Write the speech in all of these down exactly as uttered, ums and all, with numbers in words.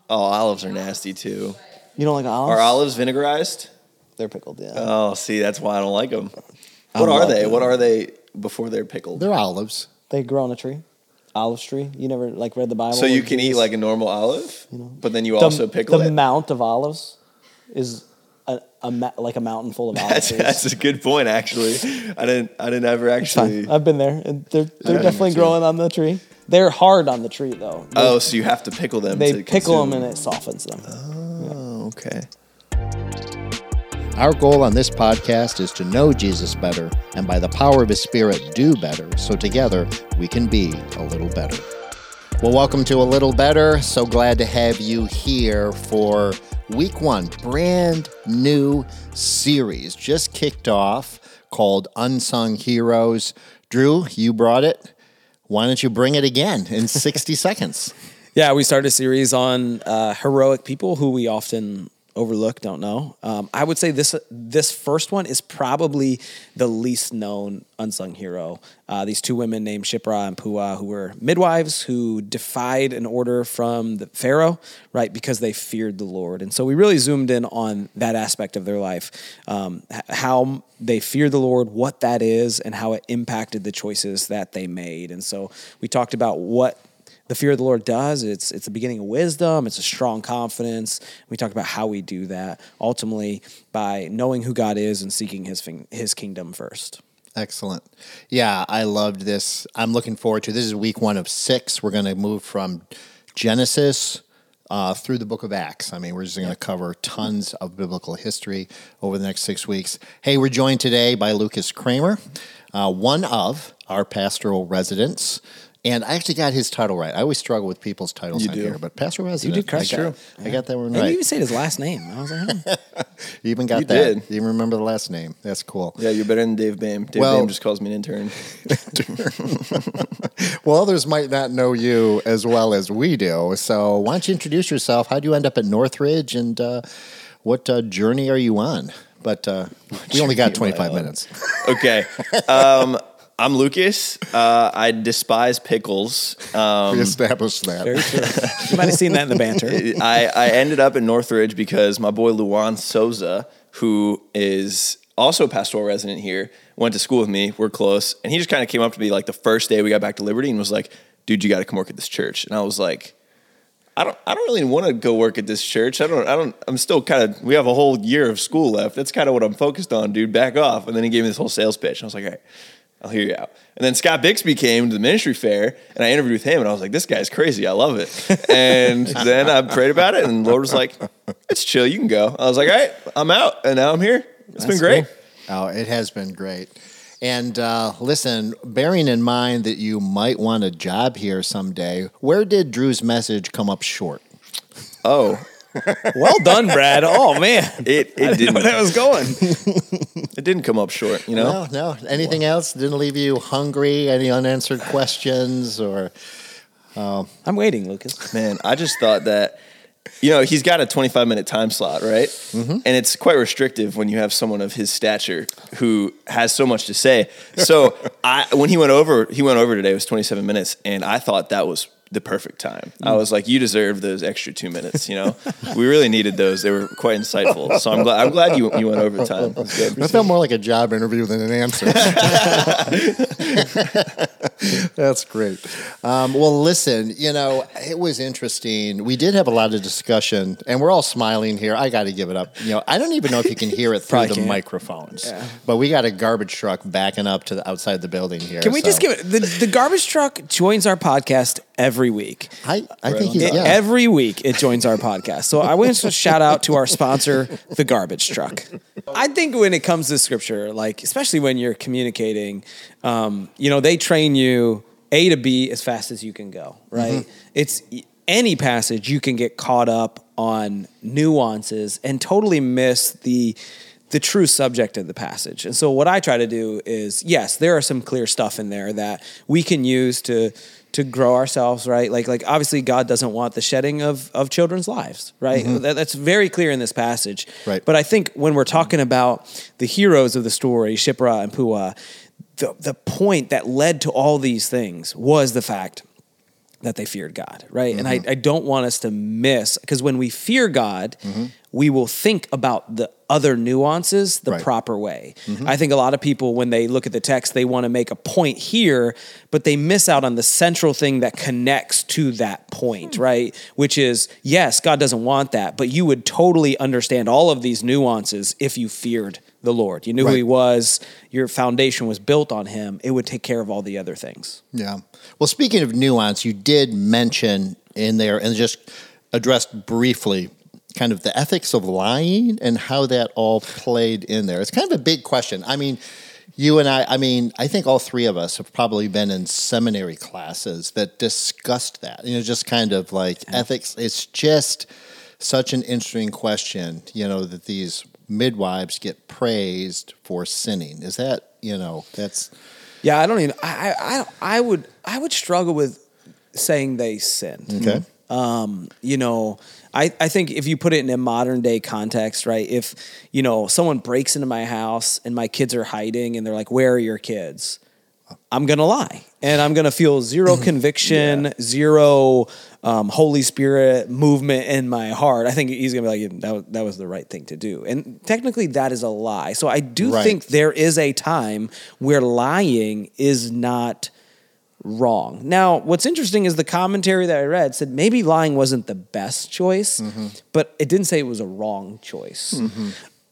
Oh, olives are nasty too. You don't like olives? Are olives vinegarized? They're pickled, yeah. Oh, see, that's why I don't like them. I What are love they? them. What are they before they're pickled? They're olives. They grow on a tree. Olive tree. You never like read the Bible? So you where can eat Jesus- like a normal olive, You know. but then you the, also pickle the it? amount of olives is a, a ma- like a mountain full of olive That's, trees. that's a good point, actually. I didn't I didn't ever It's fine. actually. I've been there, and they're they're Yeah, definitely me too. growing on the tree. They're hard on the tree though. They, Oh, so you have to pickle them. they to pickle them consume. and it softens them. Oh, okay. Our goal on this podcast is to know Jesus better and by the power of his Spirit do better so together we can be a little better. Well, welcome to A Little Better. So glad to have you here for week one, brand new series just kicked off called Unsung Heroes. Drew, you brought it. Why don't you bring it again in sixty seconds? Yeah, we started a series on uh, heroic people who we often overlook, don't know. Um, I would say this this first one is probably the least known unsung hero. Uh, these two women named Shiphrah and Puah, who were midwives who defied an order from the Pharaoh, right, because they feared the Lord. And so we really zoomed in on that aspect of their life, um, h- how they feared the Lord, what that is, and how it impacted the choices that they made. And so we talked about what the fear of the Lord does. It's it's the beginning of wisdom. It's a strong confidence. We talked about how we do that ultimately by knowing who God is and seeking his fin- his kingdom first. Excellent. Yeah, I loved this. I'm looking forward to this. Is week one of six. We're going to move from Genesis uh, through the book of Acts. I mean, we're just going to cover tons of biblical history over the next six weeks. Hey, we're joined today by Lucas Kramer, uh, one of our pastoral residents. And I actually got his title right. I always struggle with people's titles You on do. here, but pastoral resident. did crush I got, it. I got that one And right. you even said his last name. I was like, hmm. You even got You that. did. You even remember the last name. That's cool. Yeah, you're better than Dave Bame. Dave Well- Bame just calls me an intern. Well, others might not know you as well as we do. So why don't you introduce yourself? How do you end up at Northridge, and uh, what uh, journey are you on? But uh, we only got twenty-five minutes. Okay. Um, I'm Lucas. Uh, I despise pickles. Um, We established that. Very true. You might have seen that in the banter. I, I ended up in Northridge because my boy Luan Souza, who is also a pastoral resident here, went to school with me. We're close. And he just kind of came up to me like the first day we got back to Liberty and was like, dude, you got to come work at this church. And I was like, I don't I don't really want to go work at this church. I don't I don't I'm still kind of we have a whole year of school left. That's kind of what I'm focused on, dude. Back off. And then he gave me this whole sales pitch. And I was like, all right, I'll hear you out. And then Scott Bixby came to the ministry fair, and I interviewed with him, and I was like, this guy's crazy. I love it. And then I prayed about it, and the Lord was like, it's chill. You can go. I was like, all right, I'm out. And now I'm here. It's been That's great. cool. Oh, it has been great. And uh, listen, bearing in mind that you might want a job here someday, where did Drew's message come up short? Oh, Well done, Brad. Oh, man. it, it I didn't know didn't where that was going. it didn't come up short, you know? No, no. Anything else? Didn't leave you hungry? Any unanswered questions? Or I'm waiting, Lucas. Man, I just thought that, you know, he's got a twenty-five minute time slot, right? Mm-hmm. And it's quite restrictive when you have someone of his stature who has so much to say. So I, when he went over, he went over today, it was twenty-seven minutes, and I thought that was the perfect time. I was like, you deserve those extra two minutes, you know? We really needed those. They were quite insightful. So I'm glad I'm glad you you went over the time. That's good. it felt more like a job interview than an answer. That's great. Um, well, listen, you know, it was interesting. We did have a lot of discussion, and we're all smiling here. I got to give it up. You know, I don't even know if you can hear it through Probably the can't. microphones, Yeah. but we got a garbage truck backing up to the outside the building here. Can we so- just give it? The, the garbage truck joins our podcast every week. I, I Right think on he's, It- yeah. Every week it joins our podcast. So I want to shout out to our sponsor, the garbage truck. I think when it comes to scripture, like especially when you're communicating, um, you know, they train you A to B as fast as you can go, right? Mm-hmm. It's any passage you can get caught up on nuances and totally miss the the true subject of the passage. And so what I try to do is, yes, there are some clear stuff in there that we can use to to grow ourselves, right? Like like obviously God doesn't want the shedding of of children's lives, right? Mm-hmm. That, that's very clear in this passage. Right. But I think when we're talking about the heroes of the story, Shiphrah and Puah, the the point that led to all these things was the fact that they feared God, right? Mm-hmm. And I, I don't want us to miss, because when we fear God, mm-hmm. we will think about the other nuances the right. proper way. Mm-hmm. I think a lot of people, when they look at the text, they want to make a point here, but they miss out on the central thing that connects to that point, mm-hmm. right? Which is, yes, God doesn't want that, but you would totally understand all of these nuances if you feared the Lord. You knew right. who he was, your foundation was built on him, it would take care of all the other things. Yeah. Well, speaking of nuance, you did mention in there, and just addressed briefly, kind of the ethics of lying and how that all played in there. It's kind of a big question. I mean, you and I, I mean, I think all three of us have probably been in seminary classes that discussed that. You know, just kind of like yeah. ethics. It's just such an interesting question, you know, that these midwives get praised for sinning. Is that, you know, that's... Yeah, I don't even, I, I, I would, I would struggle with saying they sinned. Okay. Um, you know, I, I think if you put it in a modern day context, right? If, you know, someone breaks into my house and my kids are hiding and they're like, where are your kids? I'm going to lie. And I'm going to feel zero conviction, yeah. zero um, Holy Spirit movement in my heart. I think he's going to be like, that, that was the right thing to do. And technically that is a lie. So I do right. think there is a time where lying is not wrong. Now, what's interesting is the commentary that I read said maybe lying wasn't the best choice, mm-hmm. but it didn't say it was a wrong choice. Mm-hmm.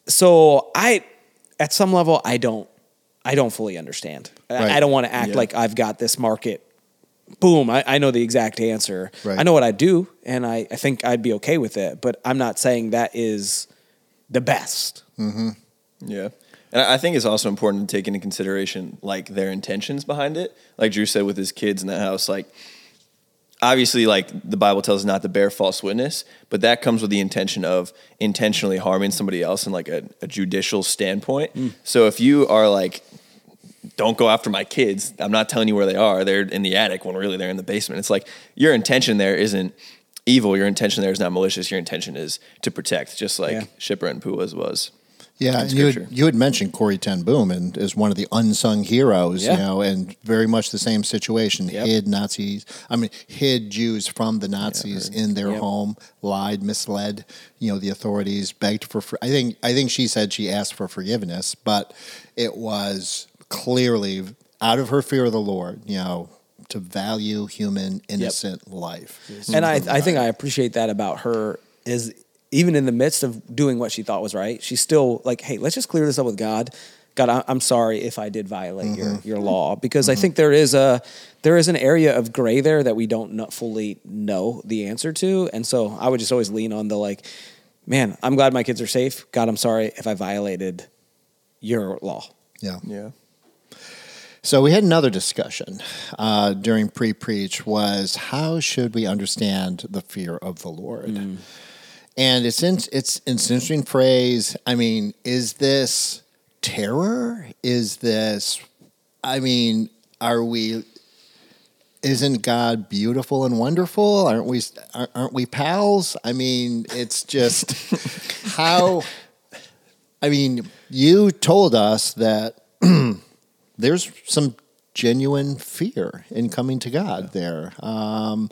So I, at some level, I don't, I don't fully understand. Right. I, I don't want to act yeah. like I've got this market. Boom, I, I know the exact answer. Right. I know what I do, and I, I think I'd be okay with it, but I'm not saying that is the best. Mm-hmm. Yeah. And I think it's also important to take into consideration, like, their intentions behind it. Like Drew said with his kids in the house, like, obviously, like, the Bible tells us not to bear false witness, but that comes with the intention of intentionally harming somebody else in, like, a, a judicial standpoint. Mm. So if you are, like, don't go after my kids, I'm not telling you where they are. They're in the attic when really they're in the basement. It's like your intention there isn't evil. Your intention there is not malicious. Your intention is to protect, just like yeah. Shipra and Puah's was. Yeah, you had, you had mentioned Corrie ten Boom and as one of the unsung heroes, yeah. you know, and very much the same situation. Yep. Hid Nazis, I mean, hid Jews from the Nazis yeah, in their yep. home, lied, misled, you know, the authorities, begged for. I think I think she said she asked for forgiveness, but it was clearly out of her fear of the Lord, you know, to value human innocent yep. life. And I, I think I appreciate that about her is. Even in the midst of doing what she thought was right, she's still like, hey, let's just clear this up with God. God, I'm sorry if I did violate mm-hmm. your, your law. Because mm-hmm. I think there is a there is an area of gray there that we don't not fully know the answer to. And so I would just always lean on the like, man, I'm glad my kids are safe. God, I'm sorry if I violated your law. Yeah. Yeah. So we had another discussion uh, during pre-preach was how should we understand the fear of the Lord? Mm. And it's in, it's, it's an interesting phrase. I mean, is this terror? Is this, I mean, are we, isn't God beautiful and wonderful? Aren't we, aren't we pals? I mean, it's just how, I mean, you told us that there's some genuine fear in coming to God there. Um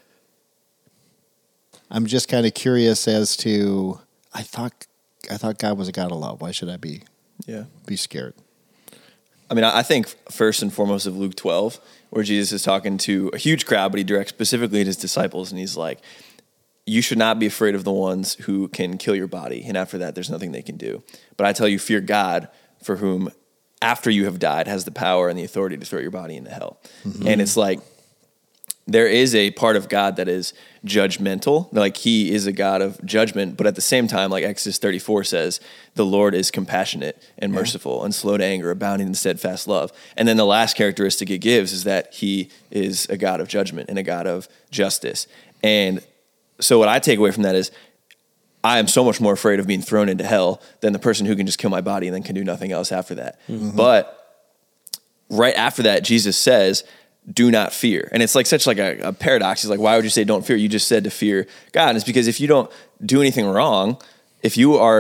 I'm just kind of curious as to I thought I thought God was a God of love. Why should I be yeah be scared? I mean, I think first and foremost of Luke twelve, where Jesus is talking to a huge crowd, but he directs specifically at his disciples, and he's like, "You should not be afraid of the ones who can kill your body, and after that, there's nothing they can do. But I tell you, fear God, for whom after you have died has the power and the authority to throw your body into hell." Mm-hmm. And it's like, there is a part of God that is judgmental. Like he is a God of judgment, but at the same time, like Exodus thirty-four says, the Lord is compassionate and merciful yeah. and slow to anger, abounding in steadfast love. And then the last characteristic it gives is that he is a God of judgment and a God of justice. And so what I take away from that is I am so much more afraid of being thrown into hell than the person who can just kill my body and then can do nothing else after that. Mm-hmm. But right after that, Jesus says, do not fear. And it's like such like a, a paradox. He's like, why would you say don't fear? You just said to fear God. And it's because if you don't do anything wrong, if you are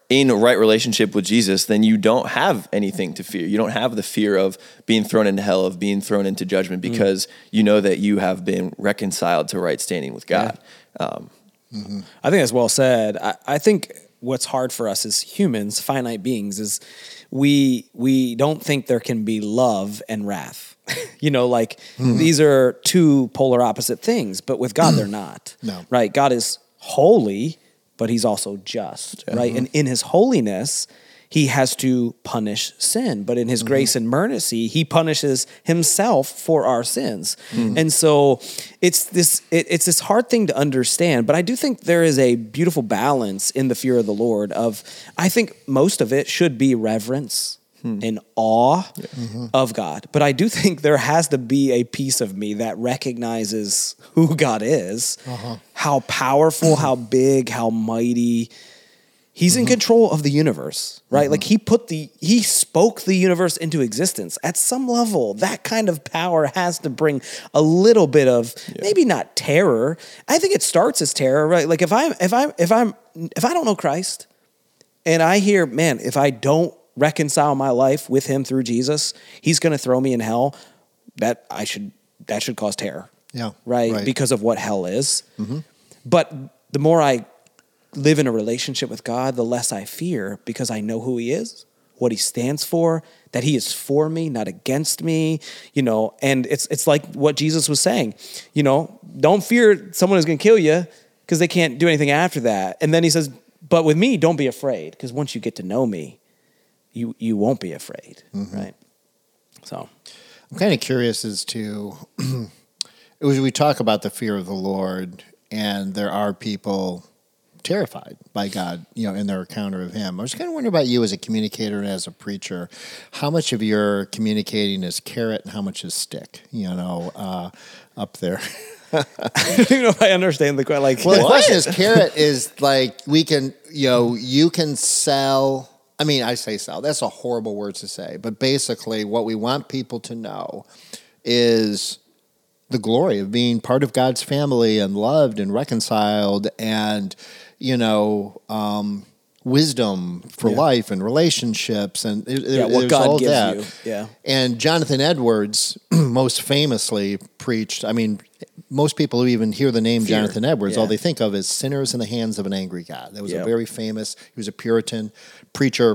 in a right relationship with Jesus, then you don't have anything to fear. You don't have the fear of being thrown into hell, of being thrown into judgment, because mm. you know that you have been reconciled to right standing with God. Yeah. Um, mm-hmm. I think that's well said. I, I think what's hard for us as humans, finite beings, is we we don't think there can be love and wrath. You know, like mm-hmm. these are two polar opposite things, but with God, they're not. No. Right? God is holy, but he's also just, yeah. right? Mm-hmm. And in his holiness, he has to punish sin. But in his mm-hmm. grace and mercy, he punishes himself for our sins. Mm-hmm. And so it's this it, it's this hard thing to understand. But I do think there is a beautiful balance in the fear of the Lord of, I think most of it should be reverence Hmm. in awe yeah. mm-hmm. of God. But I do think there has to be a piece of me that recognizes who God is, uh-huh. how powerful, how big, how mighty. He's mm-hmm. in control of the universe, right? Mm-hmm. Like he put the, he spoke the universe into existence. At some level, that kind of power has to bring a little bit of, yeah. maybe not terror. I think it starts as terror, right? Like if I'm, if I'm, if I'm, if I don't know Christ and I hear, man, if I don't reconcile my life with him through Jesus, he's going to throw me in hell. That I should, that should cause terror. Yeah. Right? right. Because of what hell is. Mm-hmm. But the more I live in a relationship with God, the less I fear, because I know who he is, what he stands for, that he is for me, not against me, you know, and it's, it's like what Jesus was saying, you know, don't fear someone is going to kill you because they can't do anything after that. And then he says, but with me, don't be afraid, because once you get to know me, you you won't be afraid, mm-hmm. right? So I'm kind of curious as to, as we talk about the fear of the Lord, and there are people terrified by God, you know, in their encounter of him. I was kind of wondering about you as a communicator and as a preacher, how much of your communicating is carrot and how much is stick, you know, uh, up there? I don't even know if I understand the question. Like, well, the question is, carrot is like, we can, you know, you can sell... I mean, I say sell. That's a horrible word to say. But basically, what we want people to know is the glory of being part of God's family and loved and reconciled and, you know, um, wisdom for yeah. life and relationships. And it, yeah, what God all gives that. you. Yeah. And Jonathan Edwards most famously preached, I mean, most people who even hear the name Fear. Jonathan Edwards, yeah. all they think of is sinners in the hands of an angry God. That was yep. a very famous, he was a Puritan preacher,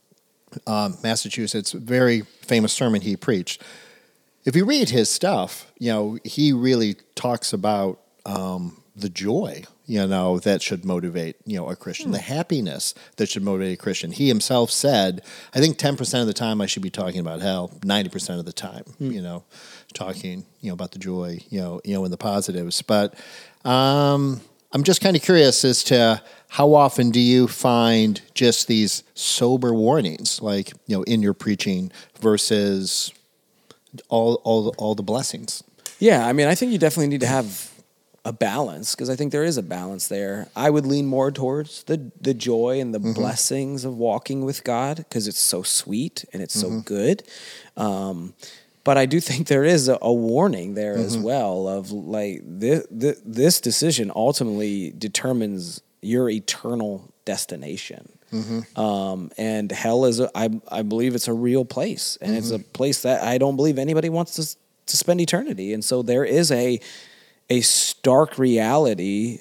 um, Massachusetts, very famous sermon he preached. If you read his stuff, you know, he really talks about um, the joy, you know, that should motivate, you know, a Christian, hmm. the happiness that should motivate a Christian. He himself said, I think ten percent of the time I should be talking about hell, ninety percent of the time, hmm. you know, talking, you know, about the joy, you know, you know, and the positives. But um, I'm just kind of curious as to how often do you find just these sober warnings, like, you know, in your preaching versus all all all the blessings? Yeah, I mean, I think you definitely need to have a balance, because I think there is a balance there. I would lean more towards the the joy and the mm-hmm. blessings of walking with God, because it's so sweet and it's mm-hmm. so good. Um, but I do think there is a, a warning there mm-hmm. as well of like this, this decision ultimately determines your eternal destination. Mm-hmm. Um, and hell is, a, I, I believe it's a real place, and mm-hmm. it's a place that I don't believe anybody wants to to spend eternity. And so there is a a stark reality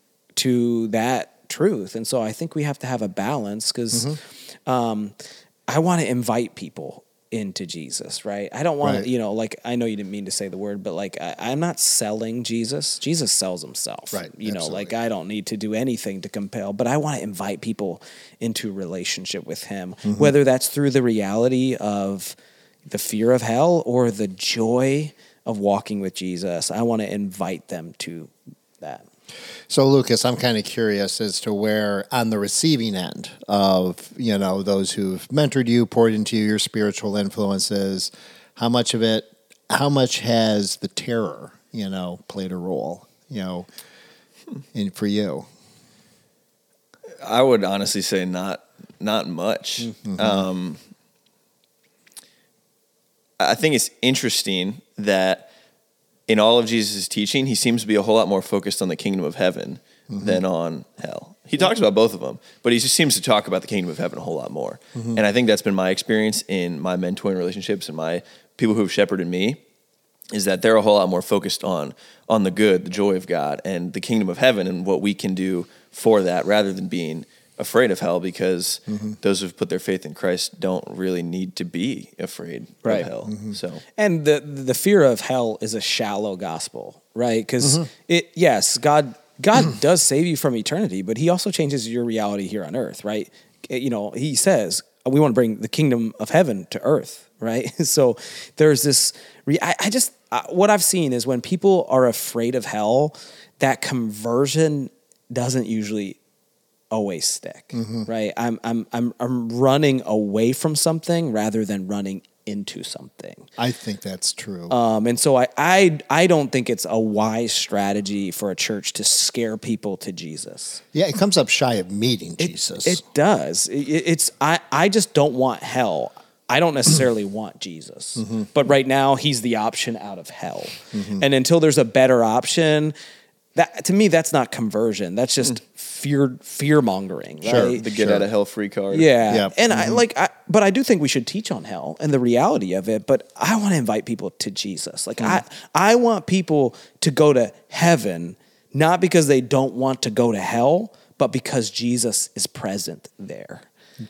to that truth. And so I think we have to have a balance, because mm-hmm. um, I want to invite people into Jesus, right? I don't want right. to, you know, like, I know you didn't mean to say the word, but like, I, I'm not selling Jesus. Jesus sells himself, right? You Absolutely. know, like, I don't need to do anything to compel, but I want to invite people into relationship with him, mm-hmm. whether that's through the reality of the fear of hell or the joy of walking with Jesus. I want to invite them to that. So, Lucas, I'm kind of curious as to where, on the receiving end of, you know, those who've mentored you, poured into you, your spiritual influences, how much of it, how much has the terror, you know, played a role, you know, in for you? I would honestly say not, not much. Mm-hmm. Um, I think it's interesting that in all of Jesus' teaching, he seems to be a whole lot more focused on the kingdom of heaven mm-hmm. than on hell. He talks about both of them, but he just seems to talk about the kingdom of heaven a whole lot more. Mm-hmm. And I think that's been my experience in my mentoring relationships and my people who have shepherded me, is that they're a whole lot more focused on on the good, the joy of God, and the kingdom of heaven and what we can do for that, rather than being afraid of hell, because mm-hmm. those who've put their faith in Christ don't really need to be afraid right. of hell. Mm-hmm. So, and the the fear of hell is a shallow gospel, right? Because mm-hmm. it yes, God God does save you from eternity, but He also changes your reality here on earth, right? You know, He says we want to bring the kingdom of heaven to earth, right? So there's this. I, I just what I've seen is when people are afraid of hell, that conversion doesn't usually always stick, mm-hmm. right? I'm I'm I'm I'm running away from something rather than running into something. I think that's true. Um, and so I, I I don't think it's a wise strategy for a church to scare people to Jesus. Yeah, it comes up shy of meeting it, Jesus. It does. It, it's I I just don't want hell. I don't necessarily want Jesus, mm-hmm. but right now He's the option out of hell. Mm-hmm. And until there's a better option, that to me that's not conversion. That's just fear fear mongering. Sure, right? the get sure. out of hell free card. Yeah, yep. and mm-hmm. I like, I, but I do think we should teach on hell and the reality of it. But I want to invite people to Jesus. Like mm. I I want people to go to heaven not because they don't want to go to hell, but because Jesus is present there.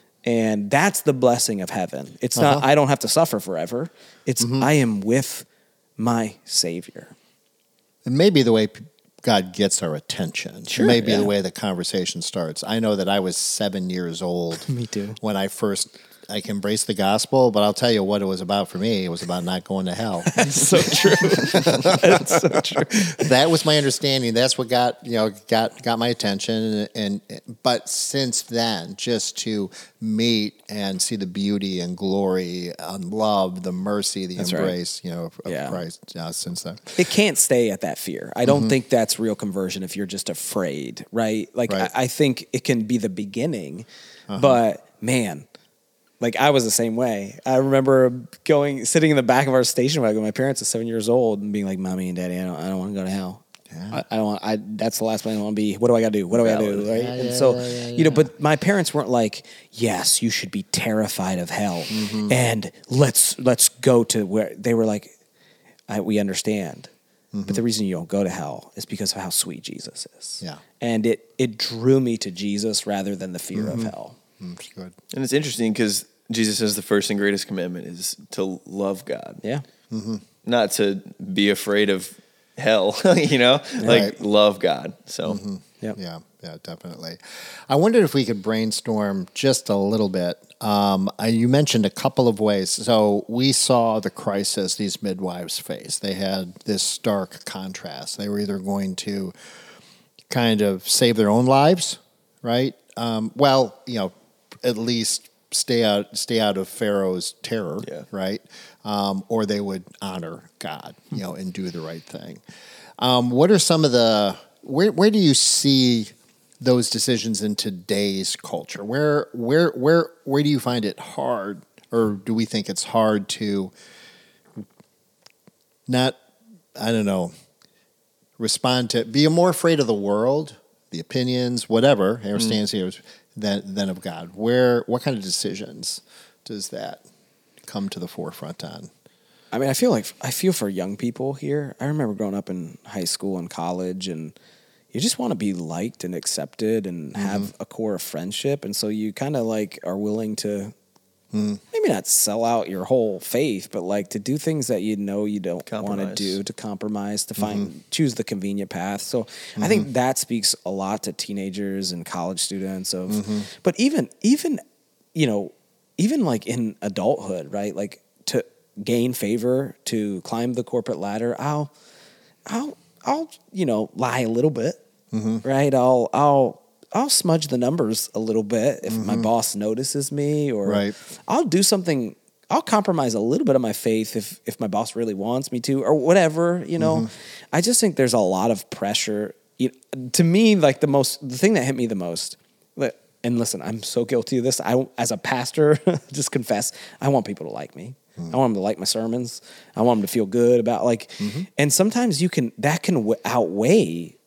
And that's the blessing of heaven. It's uh-huh. not, I don't have to suffer forever. It's, mm-hmm. I am with my Savior. And maybe the way God gets our attention. Sure, maybe yeah. the way the conversation starts. I know that I was seven years old. Me too. When I first like embraced the gospel, but I'll tell you what it was about for me. It was about not going to hell. That's so true. That's so true. That was my understanding. That's what got you know got got my attention. And, and but since then, just to meet and see the beauty and glory and love, the mercy, the that's embrace, right. you know, of, of yeah. Christ. Uh, since then, it can't stay at that fear. I don't mm-hmm. think that's real conversion if you're just afraid, right? Like right. I, I think it can be the beginning, uh-huh. but man. Like I was the same way. I remember going, sitting in the back of our station wagon. My parents are seven years old, and being like, "Mommy and Daddy, I don't, I don't want to go to hell. Yeah. I, I don't want. I that's the last place I want to be. What do I got to do? What do I got to do?" Right? Yeah, and yeah, so, yeah, yeah, you know, yeah. but my parents weren't like, "Yes, you should be terrified of hell," mm-hmm. and let's let's go to where they were like, I, "We understand." Mm-hmm. But the reason you don't go to hell is because of how sweet Jesus is. Yeah, and it it drew me to Jesus rather than the fear mm-hmm. of hell. That's good. And it's interesting because Jesus says the first and greatest commandment is to love God. Yeah. Mm-hmm. Not to be afraid of hell, you know, like right. love God. So, mm-hmm. yep. yeah, yeah, definitely. I wondered if we could brainstorm just a little bit. Um, I, you mentioned a couple of ways. So we saw the crisis these midwives face. They had this stark contrast. They were either going to kind of save their own lives, right? Um, well, you know, at least stay out stay out of Pharaoh's terror, yeah. right? Um, or they would honor God, you know, and do the right thing. Um, what are some of the where where do you see those decisions in today's culture? Where where where where do you find it hard, or do we think it's hard to not I don't know respond to be more afraid of the world, the opinions, whatever, our stance here than than of God? Where what kind of decisions does that come to the forefront on? I mean, I feel like I feel for young people here. I remember growing up in high school and college, and you just want to be liked and accepted and mm-hmm. have a core of friendship, and so you kind of like are willing to mm. maybe not sell out your whole faith, but like to do things that you know you don't want to do, to compromise, to find mm-hmm. choose the convenient path. So mm-hmm. I think that speaks a lot to teenagers and college students. Of, mm-hmm. but even even you know even like in adulthood, right? Like to gain favor, to climb the corporate ladder, I'll I'll I'll you know lie a little bit, mm-hmm. right? I'll I'll I'll smudge the numbers a little bit if mm-hmm. my boss notices me, or right. I'll do something. I'll compromise a little bit of my faith if if my boss really wants me to, or whatever. You know, mm-hmm. I just think there's a lot of pressure. You, to me, like the most, the thing that hit me the most. And listen, I'm so guilty of this. I, as a pastor, just confess, I want people to like me. Mm-hmm. I want them to like my sermons. I want them to feel good about like. Mm-hmm. And sometimes you can that can w- outweigh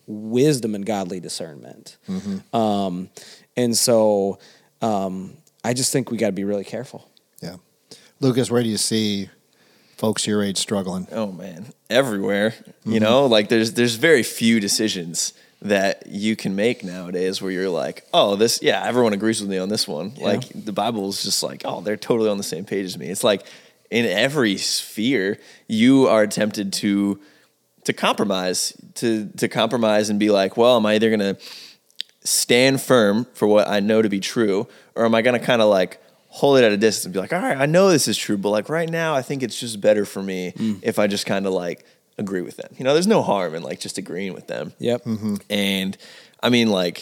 wisdom and godly discernment. Mm-hmm. Um, and so um, I just think we got to be really careful. Yeah. Lucas, where do you see folks your age struggling? Oh man, everywhere. Mm-hmm. You know, like there's there's very few decisions that you can make nowadays where you're like, oh, this, yeah, everyone agrees with me on this one. Yeah. Like the Bible is just like, oh, they're totally on the same page as me. It's like in every sphere, you are tempted to to compromise, to to compromise and be like, well, am I either going to stand firm for what I know to be true, or am I going to kind of like hold it at a distance and be like, all right, I know this is true, but like right now, I think it's just better for me mm. if I just kind of like agree with them. You know, there's no harm in like just agreeing with them. Yep. Mm-hmm. And I mean, like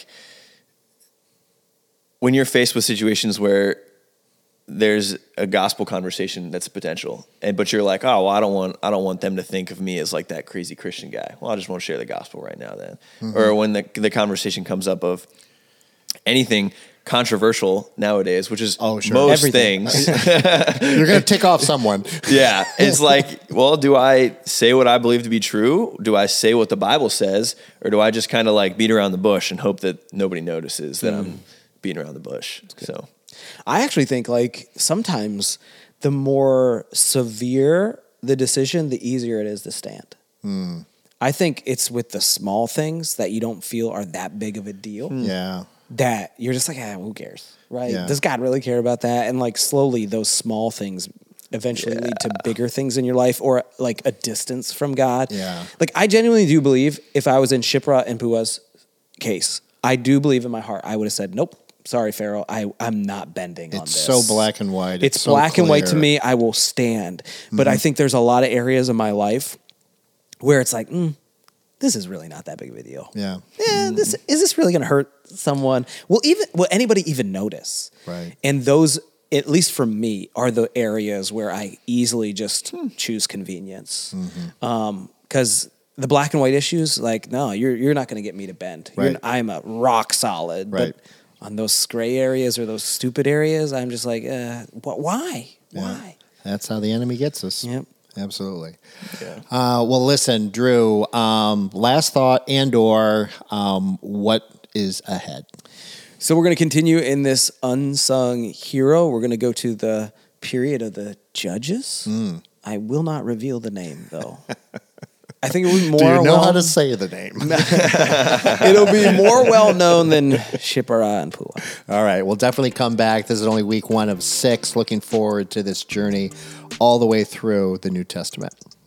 when you're faced with situations where there's a gospel conversation that's a potential, and but you're like, oh, well, I don't want, I don't want them to think of me as like that crazy Christian guy. Well, I just won't share the gospel right now, then. Mm-hmm. Or when the the conversation comes up of anything controversial nowadays, which is oh, sure. most Everything. things. You're going to tick off someone. Yeah. It's like, well, do I say what I believe to be true? Do I say what the Bible says? Or do I just kind of like beat around the bush and hope that nobody notices that mm. I'm beating around the bush? So I actually think like sometimes the more severe the decision, the easier it is to stand. Mm. I think it's with the small things that you don't feel are that big of a deal. Yeah. That you're just like, ah, who cares, right? Yeah. Does God really care about that? And like slowly those small things eventually yeah. lead to bigger things in your life or like a distance from God. Yeah. Like I genuinely do believe if I was in Shipra and Pua's case, I do believe in my heart, I would have said, nope, sorry, Pharaoh, I, I'm not bending it's on this. It's so black and white. It's, it's so black clear. and white to me. I will stand. But mm-hmm. I think there's a lot of areas of my life where it's like, mm, this is really not that big of a deal. Yeah. Yeah. This is this really going to hurt someone? Will even will anybody even notice? Right. And those, at least for me, are the areas where I easily just hmm. choose convenience. Mm-hmm. Um, because the black and white issues, like, no, you're you're not going to get me to bend. Right. You're, I'm a rock solid. Right. But on those gray areas or those stupid areas, I'm just like, uh, wh- why? Yeah. Why? That's how the enemy gets us. Yep. Absolutely. Yeah. Uh, well, listen, Drew, um, last thought and or um, what is ahead? So we're going to continue in this unsung hero. We're going to go to the period of the judges. Mm. I will not reveal the name, though. I think it will be more. Do you know well, how to say the name? It'll be more well known than Shipra and Pua. All right, we'll definitely come back. This is only week one of six. Looking forward to this journey all the way through the New Testament.